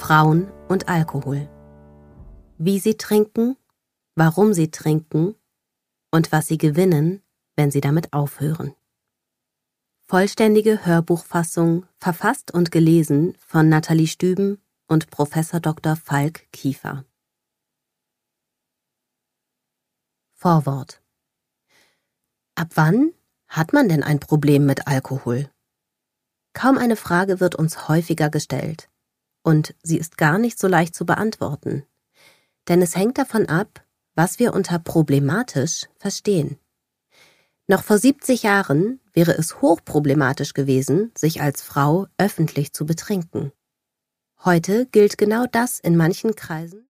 Frauen und Alkohol. Wie sie trinken, warum sie trinken und was sie gewinnen, wenn sie damit aufhören. Vollständige Hörbuchfassung, verfasst und gelesen von Nathalie Stüben und Prof. Dr. Falk Kiefer. Vorwort. Ab wann hat man denn ein Problem mit Alkohol? Kaum eine Frage wird uns häufiger gestellt. Und sie ist gar nicht so leicht zu beantworten. Denn es hängt davon ab, was wir unter problematisch verstehen. Noch vor 70 Jahren wäre es hochproblematisch gewesen, sich als Frau öffentlich zu betrinken. Heute gilt genau das in manchen Kreisen